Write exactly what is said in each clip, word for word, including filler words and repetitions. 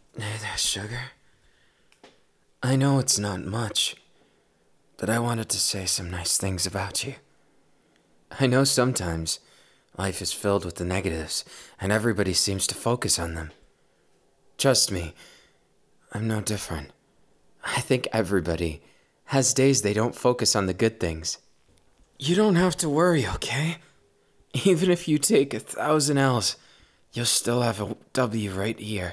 Hey there, sugar. I know it's not much, but I wanted to say some nice things about you. I know sometimes life is filled with the negatives, and everybody seems to focus on them. Trust me, I'm no different. I think everybody has days they don't focus on the good things. You don't have to worry, okay? Even if you take a thousand L's, you'll still have a W right here.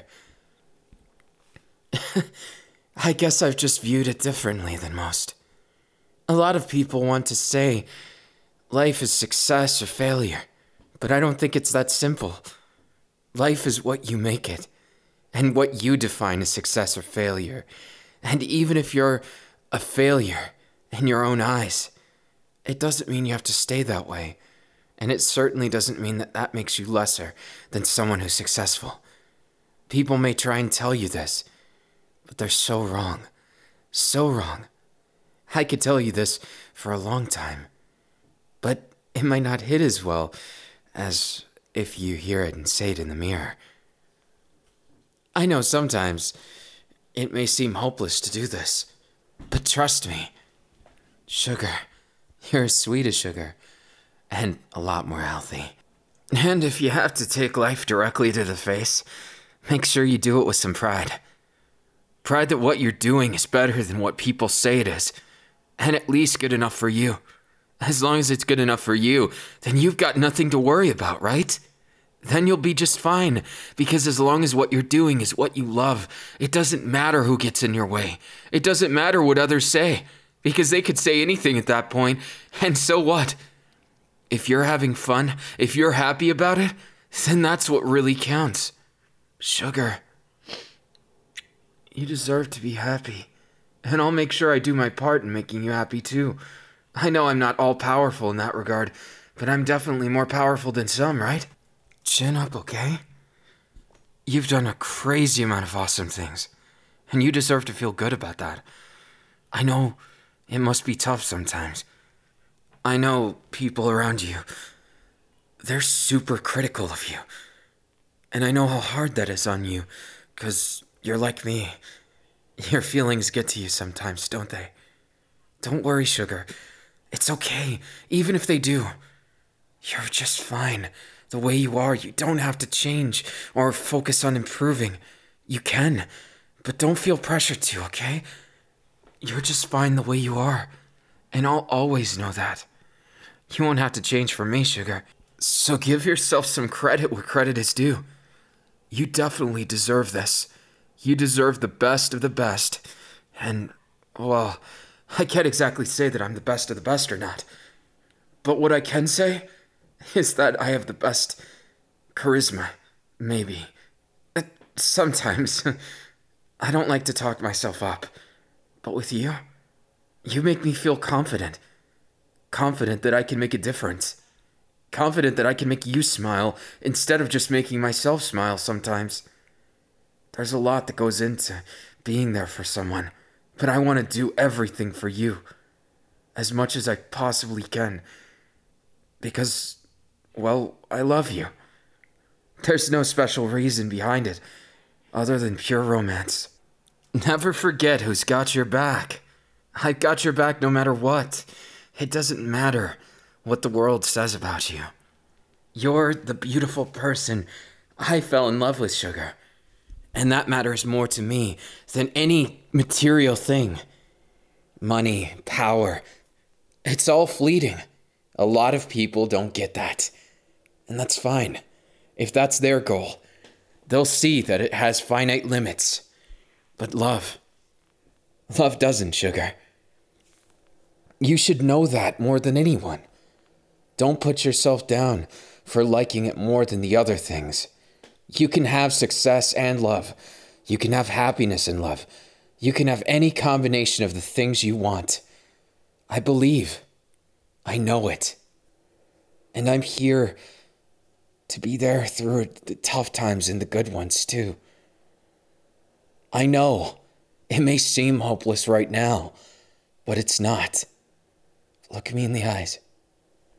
I guess I've just viewed it differently than most. A lot of people want to say life is success or failure, but I don't think it's that simple. Life is what you make it, and what you define as success or failure. And even if you're a failure in your own eyes, it doesn't mean you have to stay that way. And it certainly doesn't mean that that makes you lesser than someone who's successful. People may try and tell you this, but they're so wrong. So wrong. I could tell you this for a long time, but it might not hit as well as if you hear it and say it in the mirror. I know sometimes it may seem hopeless to do this, but trust me, sugar, you're as sweet as sugar, and a lot more healthy. And if you have to take life directly to the face, make sure you do it with some pride. Pride that what you're doing is better than what people say it is, and at least good enough for you. As long as it's good enough for you, then you've got nothing to worry about, right? Then you'll be just fine, because as long as what you're doing is what you love, it doesn't matter who gets in your way. It doesn't matter what others say, because they could say anything at that point, and so what? If you're having fun, if you're happy about it, then that's what really counts. Sugar, you deserve to be happy, and I'll make sure I do my part in making you happy too. I know I'm not all-powerful in that regard, but I'm definitely more powerful than some, right? Chin up, okay? You've done a crazy amount of awesome things, and you deserve to feel good about that. I know it must be tough sometimes. I know people around you, they're super critical of you. And I know how hard that is on you, because you're like me. Your feelings get to you sometimes, don't they? Don't worry, sugar. It's okay, even if they do. You're just fine. The way you are, you don't have to change or focus on improving. You can, but don't feel pressure to, okay? You're just fine the way you are, and I'll always know that. You won't have to change for me, sugar. So give yourself some credit where credit is due. You definitely deserve this. You deserve the best of the best. And, well, I can't exactly say that I'm the best of the best or not. But what I can say is that I have the best charisma, maybe. Uh, Sometimes. I don't like to talk myself up. But with you, you make me feel confident. Confident that I can make a difference. Confident that I can make you smile instead of just making myself smile sometimes. There's a lot that goes into being there for someone, but I want to do everything for you, as much as I possibly can, because, well, I love you. There's no special reason behind it, other than pure romance. Never forget who's got your back. I've got your back no matter what. It doesn't matter what the world says about you. You're the beautiful person I fell in love with, sugar. And that matters more to me than any material thing. Money, power, it's all fleeting. A lot of people don't get that. And that's fine. If that's their goal, they'll see that it has finite limits. But love, love doesn't, sugar. You should know that more than anyone. Don't put yourself down for liking it more than the other things. You can have success and love. You can have happiness and love. You can have any combination of the things you want. I believe. I know it. And I'm here to be there through the tough times and the good ones too. I know it may seem hopeless right now, but it's not. Look me in the eyes.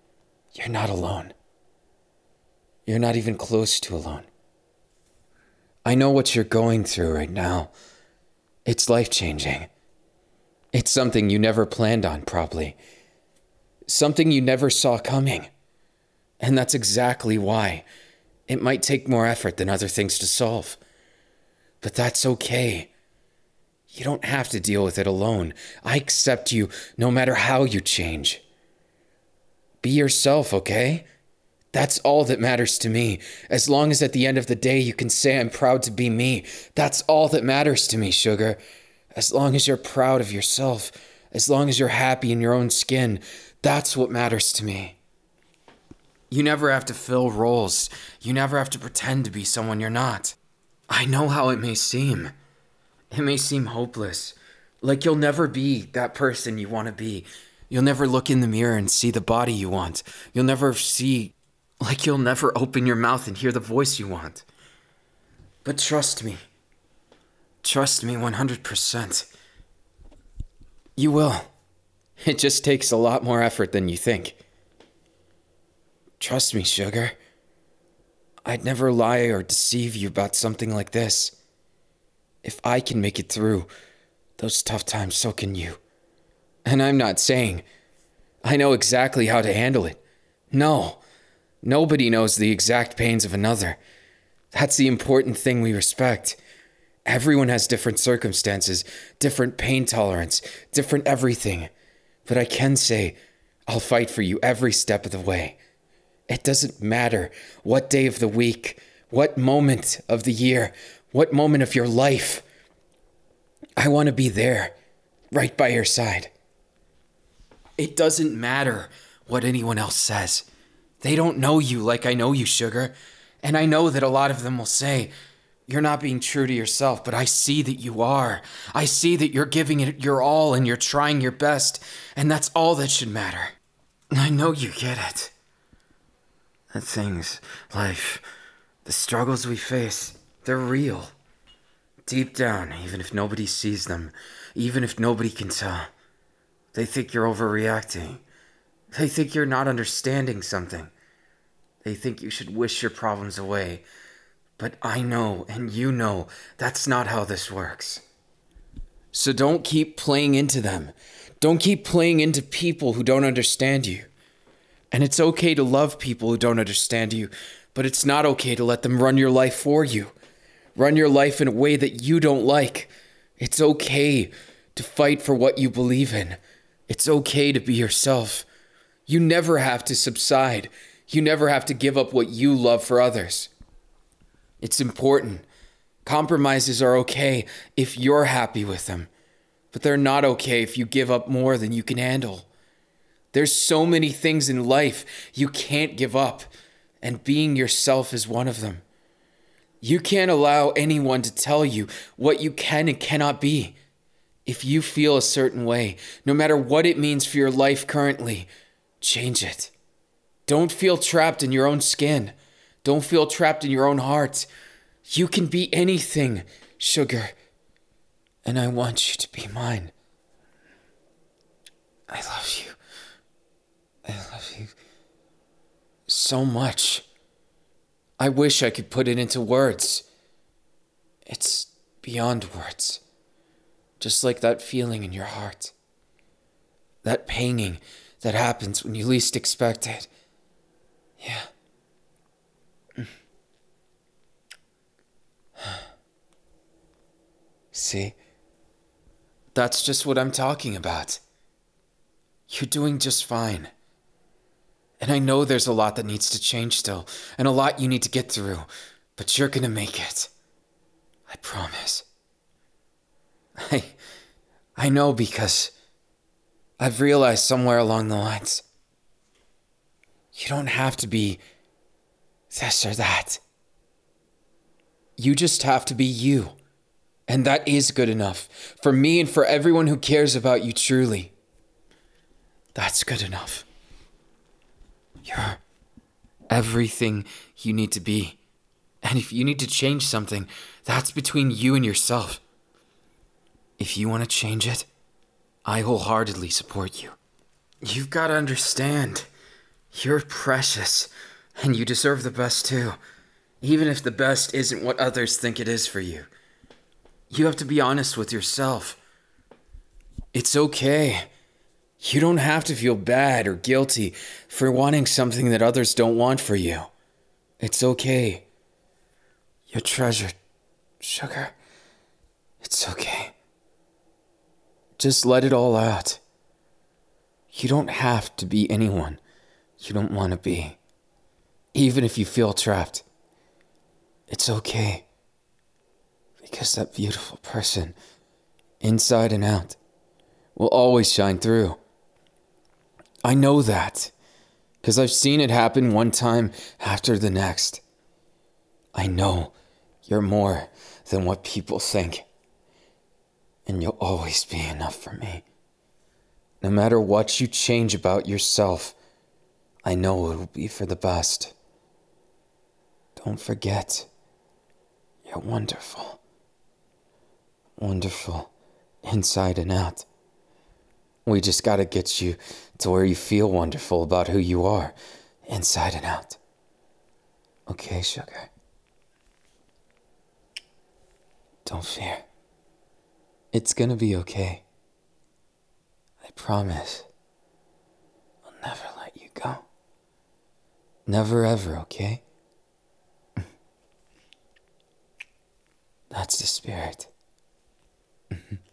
You're not alone. You're not even close to alone. I know what you're going through right now. It's life-changing. It's something you never planned on, probably. Something you never saw coming. And that's exactly why it might take more effort than other things to solve. But that's okay. You don't have to deal with it alone. I accept you no matter how you change. Be yourself, okay? That's all that matters to me. As long as at the end of the day you can say I'm proud to be me, that's all that matters to me, sugar. As long as you're proud of yourself, as long as you're happy in your own skin, that's what matters to me. You never have to fill roles. You never have to pretend to be someone you're not. I know how it may seem. It may seem hopeless. Like you'll never be that person you want to be. You'll never look in the mirror and see the body you want. You'll never see... Like you'll never open your mouth and hear the voice you want. But trust me. Trust me one hundred percent. You will. It just takes a lot more effort than you think. Trust me, sugar. I'd never lie or deceive you about something like this. If I can make it through those tough times, so can you. And I'm not saying I know exactly how to handle it. No. Nobody knows the exact pains of another. That's the important thing we respect. Everyone has different circumstances, different pain tolerance, different everything. But I can say, I'll fight for you every step of the way. It doesn't matter what day of the week, what moment of the year, what moment of your life. I want to be there, right by your side. It doesn't matter what anyone else says. They don't know you like I know you, sugar. And I know that a lot of them will say, you're not being true to yourself, but I see that you are. I see that you're giving it your all and you're trying your best, and that's all that should matter. I know you get it. The things, life, the struggles we face, they're real. Deep down, even if nobody sees them, even if nobody can tell, they think you're overreacting. They think you're not understanding something. They think you should wish your problems away. But I know, and you know, that's not how this works. So don't keep playing into them. Don't keep playing into people who don't understand you. And it's okay to love people who don't understand you, but it's not okay to let them run your life for you. Run your life in a way that you don't like. It's okay to fight for what you believe in. It's okay to be yourself. You never have to subside. You never have to give up what you love for others. It's important. Compromises are okay if you're happy with them, but they're not okay if you give up more than you can handle. There's so many things in life you can't give up, and being yourself is one of them. You can't allow anyone to tell you what you can and cannot be. If you feel a certain way, no matter what it means for your life currently, change it. Don't feel trapped in your own skin. Don't feel trapped in your own heart. You can be anything, sugar. And I want you to be mine. I love you. I love you so much. I wish I could put it into words. It's beyond words. Just like that feeling in your heart. That panging that happens when you least expect it. Yeah. See? That's just what I'm talking about. You're doing just fine. And I know there's a lot that needs to change still, and a lot you need to get through, but you're gonna make it. I promise. I... I know because I've realized somewhere along the lines, you don't have to be this or that. You just have to be you. And that is good enough. For me and for everyone who cares about you truly. That's good enough. You're everything you need to be. And if you need to change something, that's between you and yourself. If you want to change it, I wholeheartedly support you. You've got to understand, you're precious, and you deserve the best too. even if the best isn't what others think it is for you. You have to be honest with yourself. It's okay. You don't have to feel bad or guilty for wanting something that others don't want for you. It's okay. You're treasured, sugar. It's okay. Just let it all out. You don't have to be anyone you don't want to be. Even if you feel trapped. It's okay. Because that beautiful person, inside and out, will always shine through. I know that, because I've seen it happen one time after the next. I know you're more than what people think. And you'll always be enough for me. No matter what you change about yourself, I know it'll be for the best. Don't forget, you're wonderful. Wonderful, inside and out. We just gotta get you to where you feel wonderful about who you are, inside and out. Okay, sugar? Don't fear. It's gonna be okay. I promise. I'll never let you go. Never ever, okay? That's the spirit.